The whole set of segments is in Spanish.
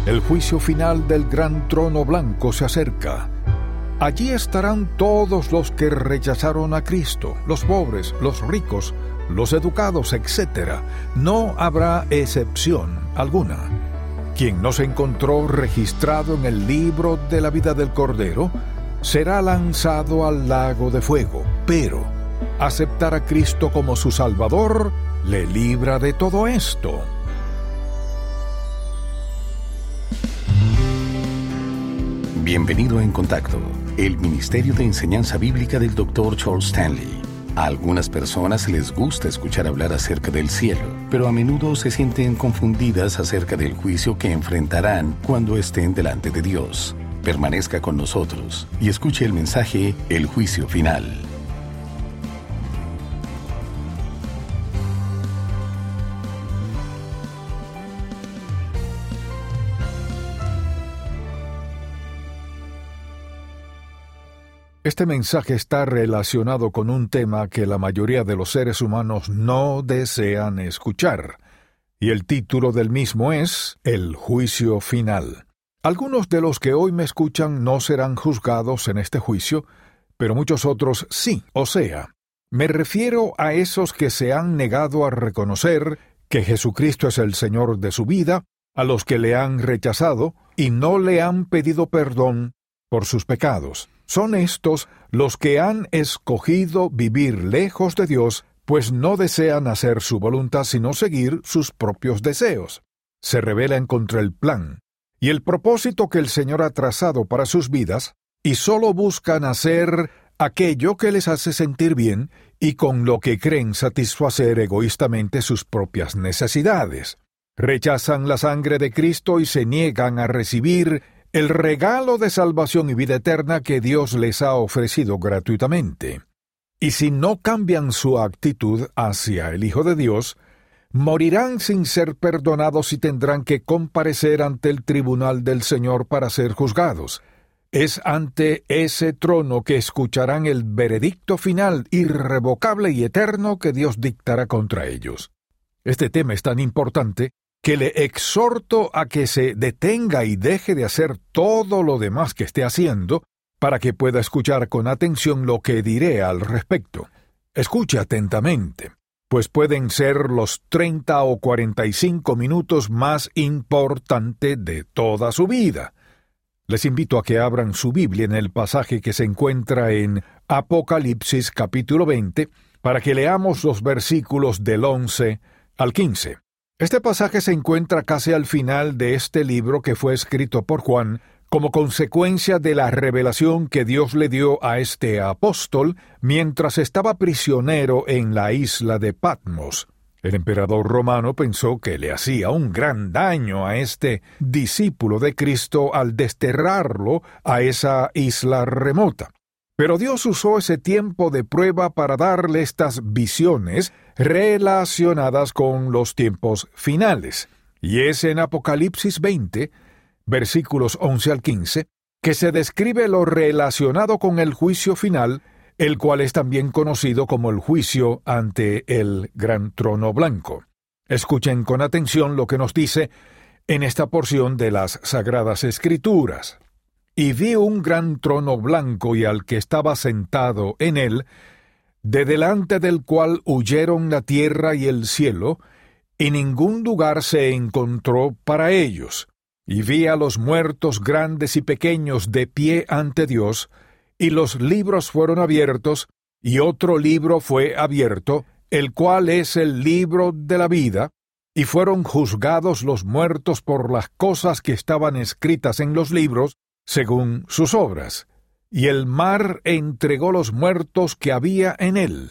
El juicio final del gran trono blanco se acerca. Allí estarán todos los que rechazaron a Cristo, los pobres, los ricos, los educados, etc. No habrá excepción alguna. Quien no se encontró registrado en el libro de la vida del Cordero será lanzado al lago de fuego, pero aceptar a Cristo como su Salvador le libra de todo esto. Bienvenido a En Contacto, el Ministerio de Enseñanza Bíblica del Dr. Charles Stanley. A algunas personas les gusta escuchar hablar acerca del cielo, pero a menudo se sienten confundidas acerca del juicio que enfrentarán cuando estén delante de Dios. Permanezca con nosotros y escuche el mensaje El Juicio Final. Este mensaje está relacionado con un tema que la mayoría de los seres humanos no desean escuchar, y el título del mismo es El Juicio Final. Algunos de los que hoy me escuchan no serán juzgados en este juicio, pero muchos otros sí, o sea, me refiero a esos que se han negado a reconocer que Jesucristo es el Señor de su vida, a los que le han rechazado y no le han pedido perdón por sus pecados. Son estos los que han escogido vivir lejos de Dios, pues no desean hacer su voluntad sino seguir sus propios deseos. Se rebelan contra el plan y el propósito que el Señor ha trazado para sus vidas, y solo buscan hacer aquello que les hace sentir bien y con lo que creen satisfacer egoístamente sus propias necesidades. Rechazan la sangre de Cristo y se niegan a recibir el regalo de salvación y vida eterna que Dios les ha ofrecido gratuitamente. Y si no cambian su actitud hacia el Hijo de Dios, morirán sin ser perdonados y tendrán que comparecer ante el tribunal del Señor para ser juzgados. Es ante ese trono que escucharán el veredicto final irrevocable y eterno que Dios dictará contra ellos. Este tema es tan importante que le exhorto a que se detenga y deje de hacer todo lo demás que esté haciendo para que pueda escuchar con atención lo que diré al respecto. Escuche atentamente, pues pueden ser los 30 o 45 minutos más importantes de toda su vida. Les invito a que abran su Biblia en el pasaje que se encuentra en Apocalipsis capítulo 20, para que leamos los versículos del 11 al 15. Este pasaje se encuentra casi al final de este libro que fue escrito por Juan como consecuencia de la revelación que Dios le dio a este apóstol mientras estaba prisionero en la isla de Patmos. El emperador romano pensó que le hacía un gran daño a este discípulo de Cristo al desterrarlo a esa isla remota. Pero Dios usó ese tiempo de prueba para darle estas visiones relacionadas con los tiempos finales. Y es en Apocalipsis 20, versículos 11 al 15, que se describe lo relacionado con el juicio final, el cual es también conocido como el juicio ante el gran trono blanco. Escuchen con atención lo que nos dice en esta porción de las Sagradas Escrituras. Y vi un gran trono blanco y al que estaba sentado en él, de delante del cual huyeron la tierra y el cielo, y ningún lugar se encontró para ellos. Y vi a los muertos grandes y pequeños de pie ante Dios, y los libros fueron abiertos, y otro libro fue abierto, el cual es el libro de la vida, y fueron juzgados los muertos por las cosas que estaban escritas en los libros, según sus obras. Y el mar entregó los muertos que había en él.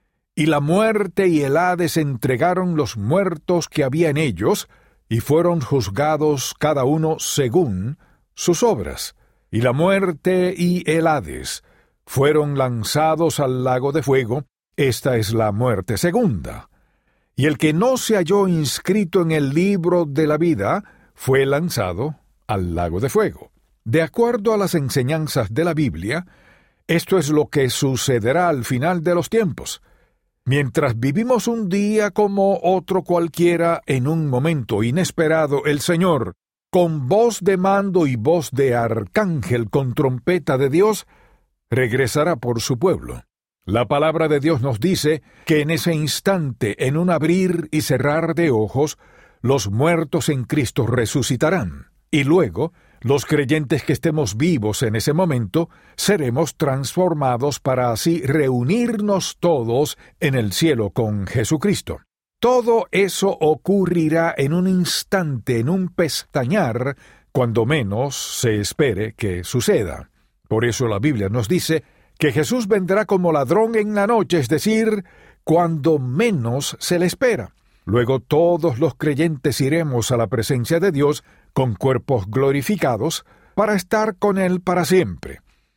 Y la muerte y el Hades entregaron los muertos que había en ellos, y fueron juzgados cada uno según sus obras. Y la muerte y el Hades fueron lanzados al lago de fuego. Esta es la muerte segunda. Y el que no se halló inscrito en el libro de la vida fue lanzado al lago de fuego. De acuerdo a las enseñanzas de la Biblia, esto es lo que sucederá al final de los tiempos. Mientras vivimos un día como otro cualquiera, en un momento inesperado, el Señor, con voz de mando y voz de arcángel con trompeta de Dios, regresará por su pueblo. La palabra de Dios nos dice que en ese instante, en un abrir y cerrar de ojos, los muertos en Cristo resucitarán, y luego, los creyentes que estemos vivos en ese momento, seremos transformados para así reunirnos todos en el cielo con Jesucristo. Todo eso ocurrirá en un instante, en un pestañear, cuando menos se espere que suceda. Por eso la Biblia nos dice que Jesús vendrá como ladrón en la noche, es decir, cuando menos se le espera. Luego todos los creyentes iremos a la presencia de Dios con cuerpos glorificados para estar con Él para siempre.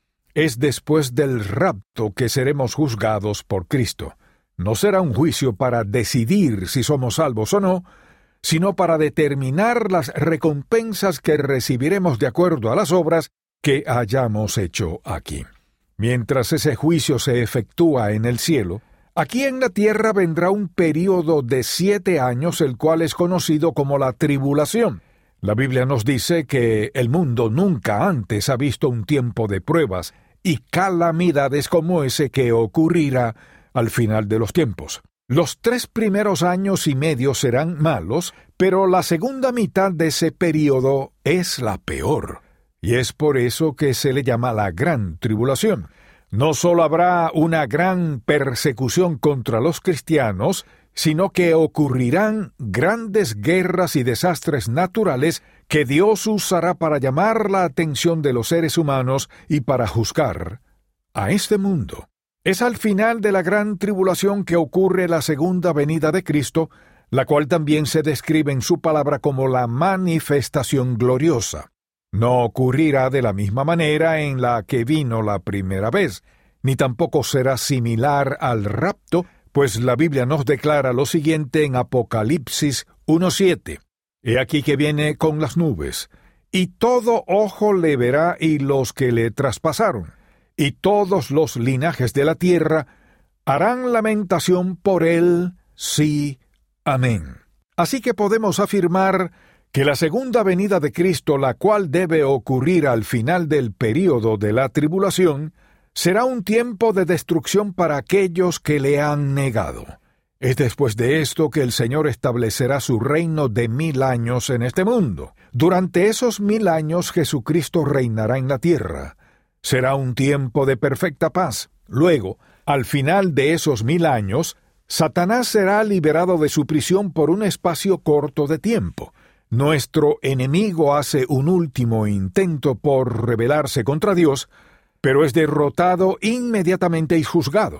Es después del rapto que seremos juzgados por Cristo. No será un juicio para decidir si somos salvos o no, sino para determinar las recompensas que recibiremos de acuerdo a las obras que hayamos hecho aquí. Mientras ese juicio se efectúa en el cielo, aquí en la tierra vendrá un período de 7 años, el cual es conocido como la tribulación. La Biblia nos dice que el mundo nunca antes ha visto un tiempo de pruebas y calamidades como ese que ocurrirá al final de los tiempos. Los 3 primeros años y medio serán malos, pero la segunda mitad de ese período es la peor. Y es por eso que se le llama la gran tribulación. No solo habrá una gran persecución contra los cristianos, sino que ocurrirán grandes guerras y desastres naturales que Dios usará para llamar la atención de los seres humanos y para juzgar a este mundo. Es al final de la gran tribulación que ocurre la segunda venida de Cristo, la cual también se describe en su palabra como la manifestación gloriosa. No ocurrirá de la misma manera en la que vino la primera vez, ni tampoco será similar al rapto, pues la Biblia nos declara lo siguiente en Apocalipsis 1:7. He aquí que viene con las nubes, y todo ojo le verá y los que le traspasaron, y todos los linajes de la tierra harán lamentación por él, sí, amén. Así que podemos afirmar que la segunda venida de Cristo, la cual debe ocurrir al final del período de la tribulación, será un tiempo de destrucción para aquellos que le han negado. Es después de esto que el Señor establecerá su reino de 1000 años en este mundo. Durante esos 1000 años Jesucristo reinará en la tierra. Será un tiempo de perfecta paz. Luego, al final de esos 1000 años, Satanás será liberado de su prisión por un espacio corto de tiempo. Nuestro enemigo hace un último intento por rebelarse contra Dios, pero es derrotado inmediatamente y juzgado.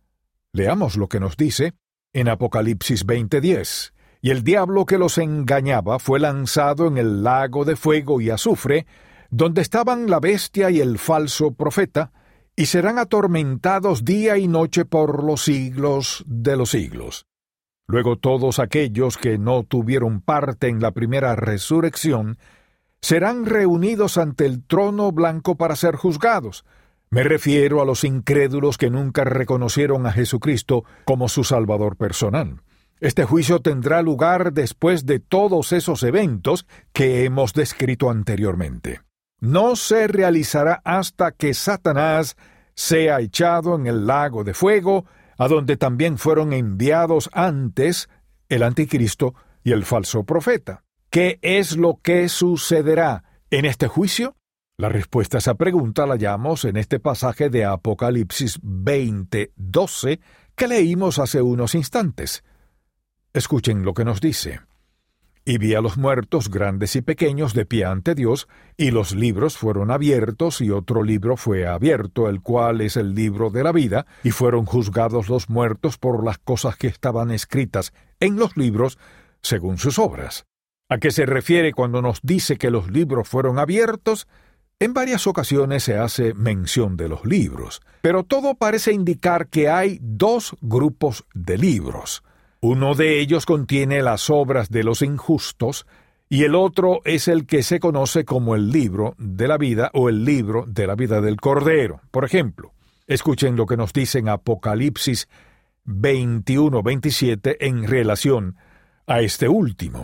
Leamos lo que nos dice en Apocalipsis 20:10. Y el diablo que los engañaba fue lanzado en el lago de fuego y azufre, donde estaban la bestia y el falso profeta, y serán atormentados día y noche por los siglos de los siglos. Luego todos aquellos que no tuvieron parte en la primera resurrección serán reunidos ante el trono blanco para ser juzgados. Me refiero a los incrédulos que nunca reconocieron a Jesucristo como su Salvador personal. Este juicio tendrá lugar después de todos esos eventos que hemos descrito anteriormente. No se realizará hasta que Satanás sea echado en el lago de fuego, a donde también fueron enviados antes el anticristo y el falso profeta. ¿Qué es lo que sucederá en este juicio? La respuesta a esa pregunta la hallamos en este pasaje de Apocalipsis 20:12 que leímos hace unos instantes. Escuchen lo que nos dice. Y vi a los muertos, grandes y pequeños, de pie ante Dios, y los libros fueron abiertos, y otro libro fue abierto, el cual es el libro de la vida, y fueron juzgados los muertos por las cosas que estaban escritas en los libros, según sus obras. ¿A qué se refiere cuando nos dice que los libros fueron abiertos? En varias ocasiones se hace mención de los libros, pero todo parece indicar que hay 2 grupos de libros. Uno de ellos contiene las obras de los injustos, y el otro es el que se conoce como el libro de la vida o el libro de la vida del Cordero. Por ejemplo, escuchen lo que nos dice en Apocalipsis 21:27 en relación a este último.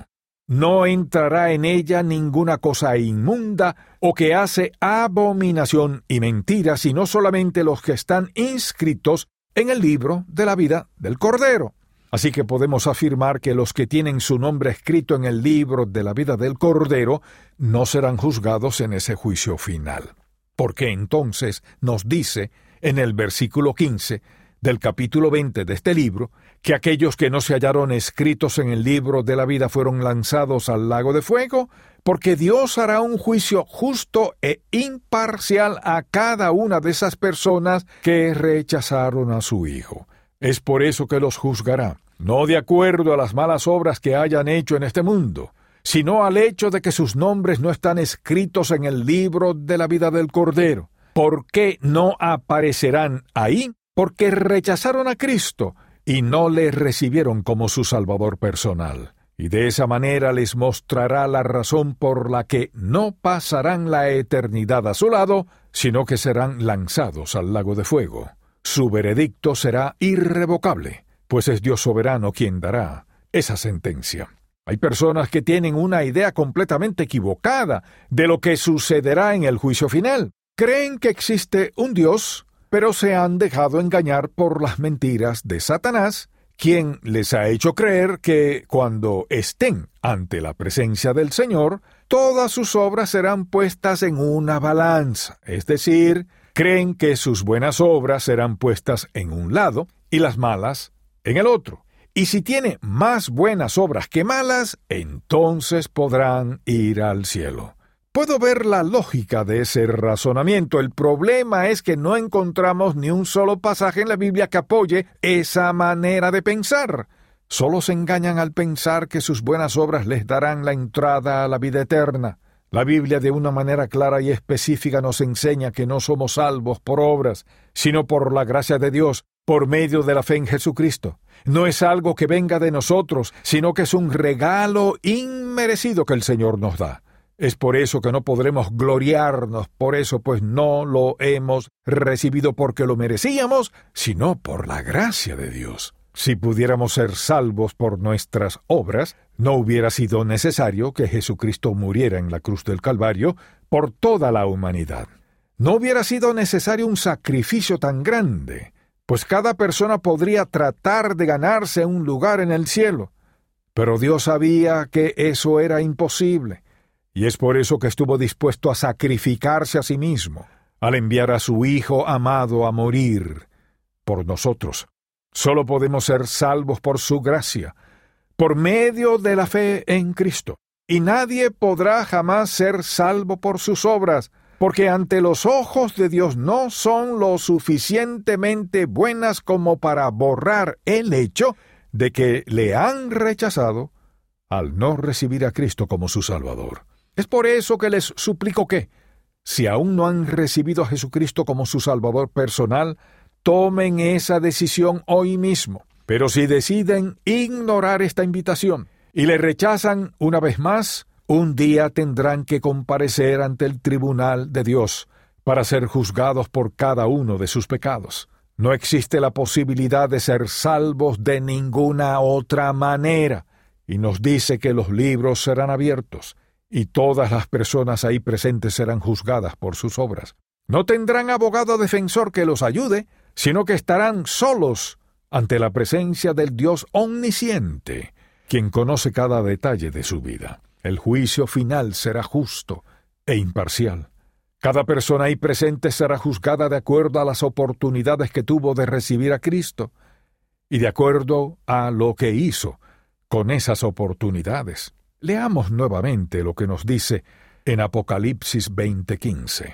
No entrará en ella ninguna cosa inmunda o que hace abominación y mentira, sino solamente los que están inscritos en el libro de la vida del Cordero. Así que podemos afirmar que los que tienen su nombre escrito en el libro de la vida del Cordero no serán juzgados en ese juicio final. Porque entonces nos dice en el versículo 15 del capítulo 20 de este libro, que aquellos que no se hallaron escritos en el libro de la vida fueron lanzados al lago de fuego, porque Dios hará un juicio justo e imparcial a cada una de esas personas que rechazaron a su Hijo. Es por eso que los juzgará, no de acuerdo a las malas obras que hayan hecho en este mundo, sino al hecho de que sus nombres no están escritos en el libro de la vida del Cordero. ¿Por qué no aparecerán ahí? Porque rechazaron a Cristo y no le recibieron como su Salvador personal. Y de esa manera les mostrará la razón por la que no pasarán la eternidad a su lado, sino que serán lanzados al lago de fuego. Su veredicto será irrevocable, pues es Dios soberano quien dará esa sentencia. Hay personas que tienen una idea completamente equivocada de lo que sucederá en el juicio final. Creen que existe un Dios, pero se han dejado engañar por las mentiras de Satanás, quien les ha hecho creer que cuando estén ante la presencia del Señor, todas sus obras serán puestas en una balanza, es decir, creen que sus buenas obras serán puestas en un lado y las malas en el otro. Y si tiene más buenas obras que malas, entonces podrán ir al cielo. Puedo ver la lógica de ese razonamiento. El problema es que no encontramos ni un solo pasaje en la Biblia que apoye esa manera de pensar. Solo se engañan al pensar que sus buenas obras les darán la entrada a la vida eterna. La Biblia de una manera clara y específica nos enseña que no somos salvos por obras, sino por la gracia de Dios, por medio de la fe en Jesucristo. No es algo que venga de nosotros, sino que es un regalo inmerecido que el Señor nos da. Es por eso que no podremos gloriarnos por eso, pues no lo hemos recibido porque lo merecíamos, sino por la gracia de Dios. Si pudiéramos ser salvos por nuestras obras, no hubiera sido necesario que Jesucristo muriera en la cruz del Calvario por toda la humanidad. No hubiera sido necesario un sacrificio tan grande, pues cada persona podría tratar de ganarse un lugar en el cielo. Pero Dios sabía que eso era imposible. Y es por eso que estuvo dispuesto a sacrificarse a sí mismo, al enviar a su Hijo amado a morir por nosotros. Solo podemos ser salvos por su gracia, por medio de la fe en Cristo. Y nadie podrá jamás ser salvo por sus obras, porque ante los ojos de Dios no son lo suficientemente buenas como para borrar el hecho de que le han rechazado al no recibir a Cristo como su Salvador. Es por eso que les suplico que, si aún no han recibido a Jesucristo como su Salvador personal, tomen esa decisión hoy mismo. Pero si deciden ignorar esta invitación y le rechazan una vez más, un día tendrán que comparecer ante el tribunal de Dios para ser juzgados por cada uno de sus pecados. No existe la posibilidad de ser salvos de ninguna otra manera, y nos dice que los libros serán abiertos, y todas las personas ahí presentes serán juzgadas por sus obras. No tendrán abogado defensor que los ayude, sino que estarán solos ante la presencia del Dios omnisciente, quien conoce cada detalle de su vida. El juicio final será justo e imparcial. Cada persona ahí presente será juzgada de acuerdo a las oportunidades que tuvo de recibir a Cristo y de acuerdo a lo que hizo con esas oportunidades. Leamos nuevamente lo que nos dice en Apocalipsis 20:15.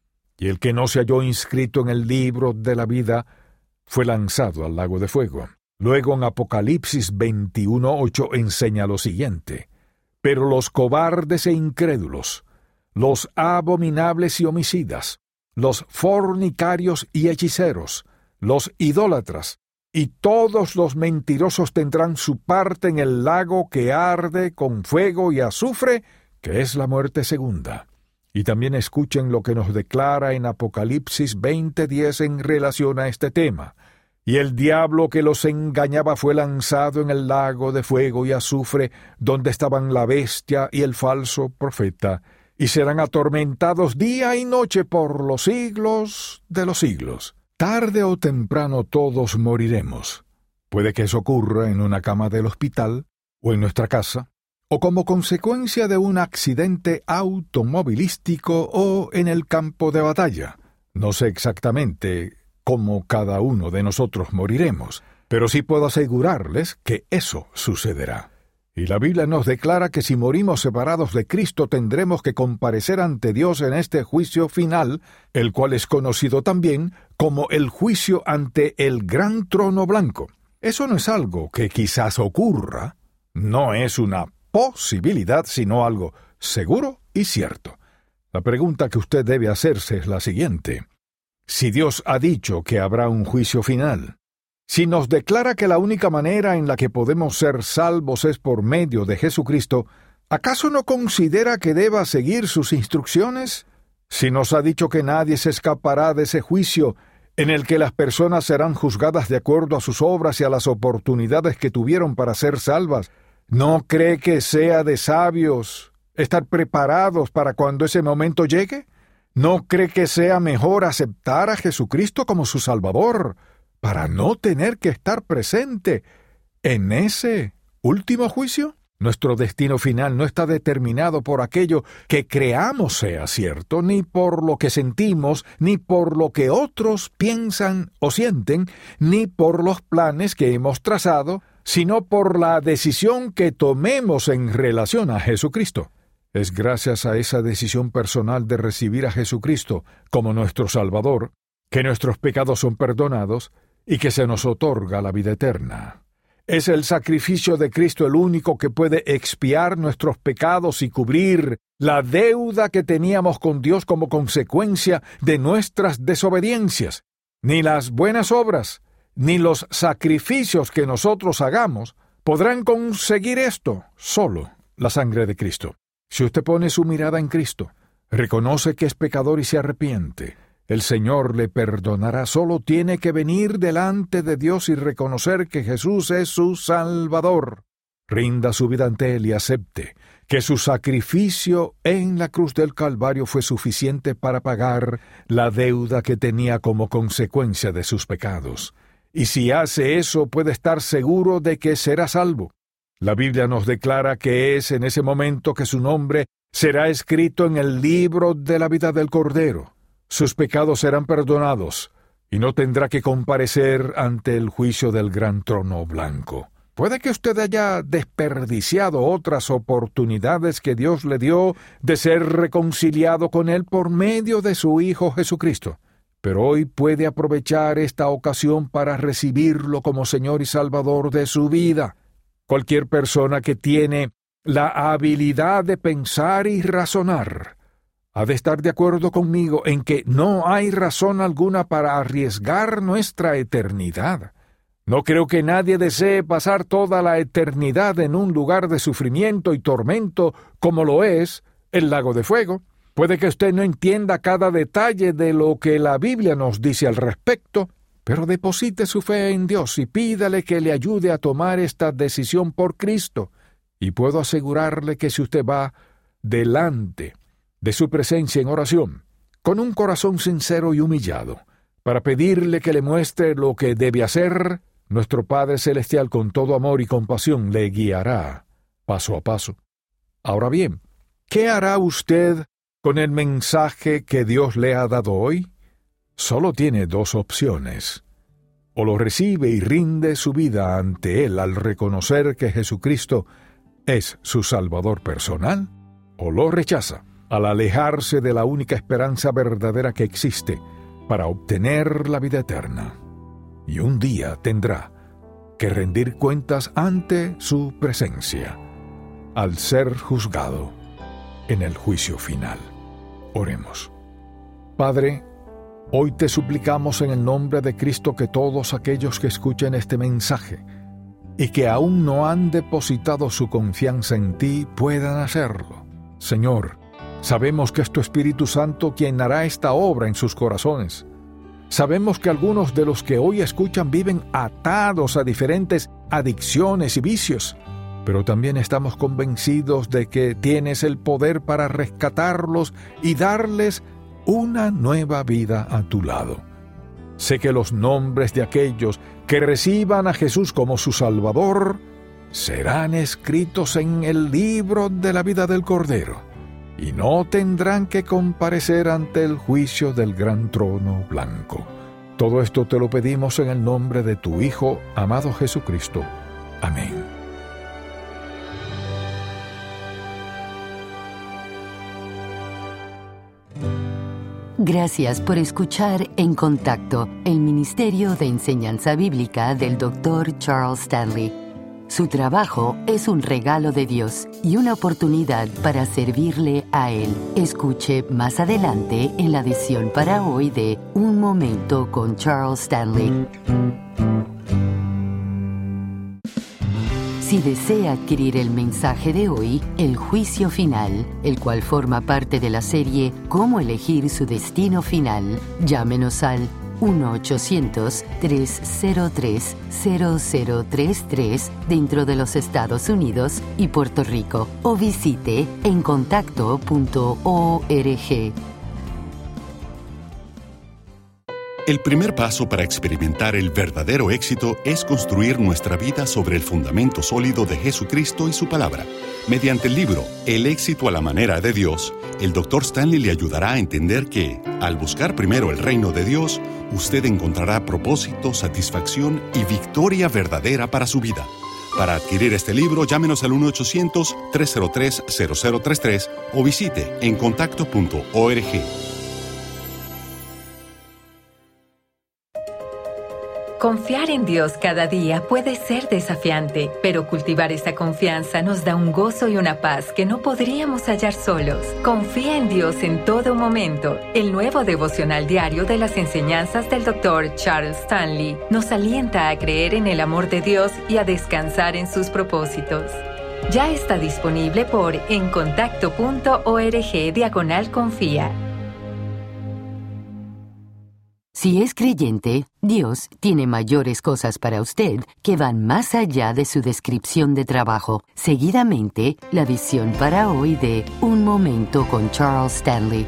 Y el que no se halló inscrito en el libro de la vida fue lanzado al lago de fuego. Luego en Apocalipsis 21:8 enseña lo siguiente: pero los cobardes e incrédulos, los abominables y homicidas, los fornicarios y hechiceros, los idólatras, y todos los mentirosos tendrán su parte en el lago que arde con fuego y azufre, que es la muerte segunda. Y también escuchen lo que nos declara en Apocalipsis 20:10 en relación a este tema. y el diablo que los engañaba fue lanzado en el lago de fuego y azufre, donde estaban la bestia y el falso profeta, y serán atormentados día y noche por los siglos de los siglos. Tarde o temprano todos moriremos. Puede que eso ocurra en una cama del hospital, o en nuestra casa, o como consecuencia de un accidente automovilístico o en el campo de batalla. No sé exactamente cómo cada uno de nosotros moriremos, pero sí puedo asegurarles que eso sucederá. Y la Biblia nos declara que si morimos separados de Cristo tendremos que comparecer ante Dios en este juicio final, el cual es conocido también como el juicio ante el gran trono blanco. Eso no es algo que quizás ocurra, no es una posibilidad, sino algo seguro y cierto. La pregunta que usted debe hacerse es la siguiente: si Dios ha dicho que habrá un juicio final, si nos declara que la única manera en la que podemos ser salvos es por medio de Jesucristo, ¿acaso no considera que deba seguir sus instrucciones? Si nos ha dicho que nadie se escapará de ese juicio, en el que las personas serán juzgadas de acuerdo a sus obras y a las oportunidades que tuvieron para ser salvas, ¿no cree que sea de sabios estar preparados para cuando ese momento llegue? ¿No cree que sea mejor aceptar a Jesucristo como su Salvador para no tener que estar presente en ese último juicio? Nuestro destino final no está determinado por aquello que creamos sea cierto, ni por lo que sentimos, ni por lo que otros piensan o sienten, ni por los planes que hemos trazado, sino por la decisión que tomemos en relación a Jesucristo. Es gracias a esa decisión personal de recibir a Jesucristo como nuestro Salvador, que nuestros pecados son perdonados y que se nos otorga la vida eterna. Es el sacrificio de Cristo el único que puede expiar nuestros pecados y cubrir la deuda que teníamos con Dios como consecuencia de nuestras desobediencias. Ni las buenas obras, ni los sacrificios que nosotros hagamos podrán conseguir esto, solo la sangre de Cristo. Si usted pone su mirada en Cristo, reconoce que es pecador y se arrepiente, el Señor le perdonará. Solo tiene que venir delante de Dios y reconocer que Jesús es su Salvador. Rinda su vida ante Él y acepte que su sacrificio en la cruz del Calvario fue suficiente para pagar la deuda que tenía como consecuencia de sus pecados. Y si hace eso, puede estar seguro de que será salvo. La Biblia nos declara que es en ese momento que su nombre será escrito en el libro de la vida del Cordero. Sus pecados serán perdonados, y no tendrá que comparecer ante el juicio del gran trono blanco. Puede que usted haya desperdiciado otras oportunidades que Dios le dio de ser reconciliado con Él por medio de su Hijo Jesucristo, pero hoy puede aprovechar esta ocasión para recibirlo como Señor y Salvador de su vida. Cualquier persona que tiene la habilidad de pensar y razonar ha de estar de acuerdo conmigo en que no hay razón alguna para arriesgar nuestra eternidad. No creo que nadie desee pasar toda la eternidad en un lugar de sufrimiento y tormento como lo es el lago de fuego. Puede que usted no entienda cada detalle de lo que la Biblia nos dice al respecto, pero deposite su fe en Dios y pídale que le ayude a tomar esta decisión por Cristo. Y puedo asegurarle que si usted va delante de su presencia en oración, con un corazón sincero y humillado, para pedirle que le muestre lo que debe hacer, nuestro Padre Celestial con todo amor y compasión le guiará paso a paso. Ahora bien, ¿qué hará usted con el mensaje que Dios le ha dado hoy? Solo tiene dos opciones. O lo recibe y rinde su vida ante Él al reconocer que Jesucristo es su Salvador personal, o lo rechaza al alejarse de la única esperanza verdadera que existe para obtener la vida eterna. Y un día tendrá que rendir cuentas ante su presencia, al ser juzgado en el juicio final. Oremos. Padre, hoy te suplicamos en el nombre de Cristo que todos aquellos que escuchen este mensaje y que aún no han depositado su confianza en ti puedan hacerlo. Señor, sabemos que es tu Espíritu Santo quien hará esta obra en sus corazones. Sabemos que algunos de los que hoy escuchan viven atados a diferentes adicciones y vicios, pero también estamos convencidos de que tienes el poder para rescatarlos y darles una nueva vida a tu lado. Sé que los nombres de aquellos que reciban a Jesús como su Salvador serán escritos en el libro de la vida del Cordero, y no tendrán que comparecer ante el juicio del gran trono blanco. Todo esto te lo pedimos en el nombre de tu Hijo, amado Jesucristo. Amén. Gracias por escuchar En Contacto, el Ministerio de Enseñanza Bíblica del Dr. Charles Stanley. Su trabajo es un regalo de Dios y una oportunidad para servirle a Él. Escuche más adelante en la edición para hoy de Un Momento con Charles Stanley. Si desea adquirir el mensaje de hoy, El Juicio Final, el cual forma parte de la serie Cómo elegir su destino final, llámenos al 1-800-303-0033 dentro de los Estados Unidos y Puerto Rico o visite encontacto.org. El primer paso para experimentar el verdadero éxito es construir nuestra vida sobre el fundamento sólido de Jesucristo y su palabra. Mediante el libro El éxito a la manera de Dios, el Dr. Stanley le ayudará a entender que, al buscar primero el reino de Dios, usted encontrará propósito, satisfacción y victoria verdadera para su vida. Para adquirir este libro, llámenos al 1-800-303-0033 o visite encontacto.org. Confiar en Dios cada día puede ser desafiante, pero cultivar esta confianza nos da un gozo y una paz que no podríamos hallar solos. Confía en Dios en todo momento. El nuevo devocional diario de las enseñanzas del Dr. Charles Stanley nos alienta a creer en el amor de Dios y a descansar en sus propósitos. Ya está disponible por encontacto.org/confía. Si es creyente, Dios tiene mayores cosas para usted que van más allá de su descripción de trabajo. Seguidamente, la visión para hoy de Un Momento con Charles Stanley.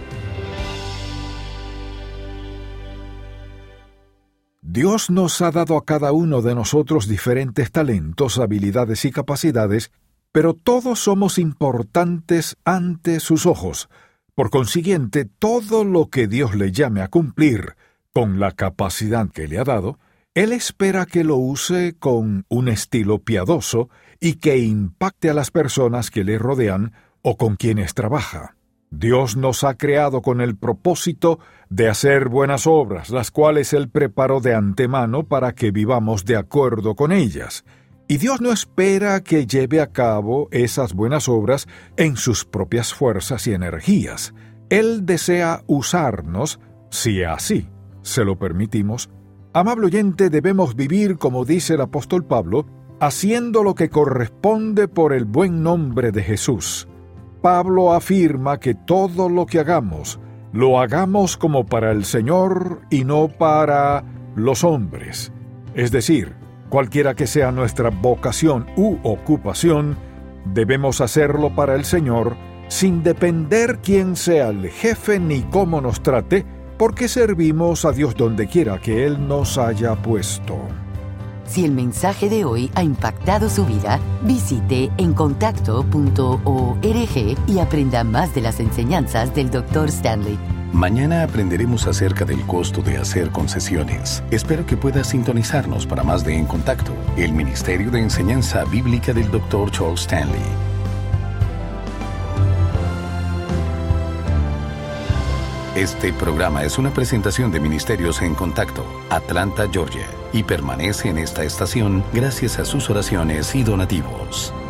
Dios nos ha dado a cada uno de nosotros diferentes talentos, habilidades y capacidades, pero todos somos importantes ante sus ojos. Por consiguiente, todo lo que Dios le llame a cumplir con la capacidad que le ha dado, Él espera que lo use con un estilo piadoso y que impacte a las personas que le rodean o con quienes trabaja. Dios nos ha creado con el propósito de hacer buenas obras, las cuales Él preparó de antemano para que vivamos de acuerdo con ellas. Y Dios no espera que lleve a cabo esas buenas obras en sus propias fuerzas y energías. Él desea usarnos, si así se lo permitimos. Amable oyente, debemos vivir, como dice el apóstol Pablo, haciendo lo que corresponde por el buen nombre de Jesús. Pablo afirma que todo lo que hagamos, lo hagamos como para el Señor y no para los hombres. Es decir, cualquiera que sea nuestra vocación u ocupación, debemos hacerlo para el Señor, sin depender quién sea el jefe ni cómo nos trate, porque servimos a Dios donde quiera que Él nos haya puesto. Si el mensaje de hoy ha impactado su vida, visite encontacto.org y aprenda más de las enseñanzas del Dr. Stanley. Mañana aprenderemos acerca del costo de hacer concesiones. Espero que puedas sintonizarnos para más de En Contacto, el Ministerio de Enseñanza Bíblica del Dr. Charles Stanley. Este programa es una presentación de Ministerios En Contacto, Atlanta, Georgia, y permanece en esta estación gracias a sus oraciones y donativos.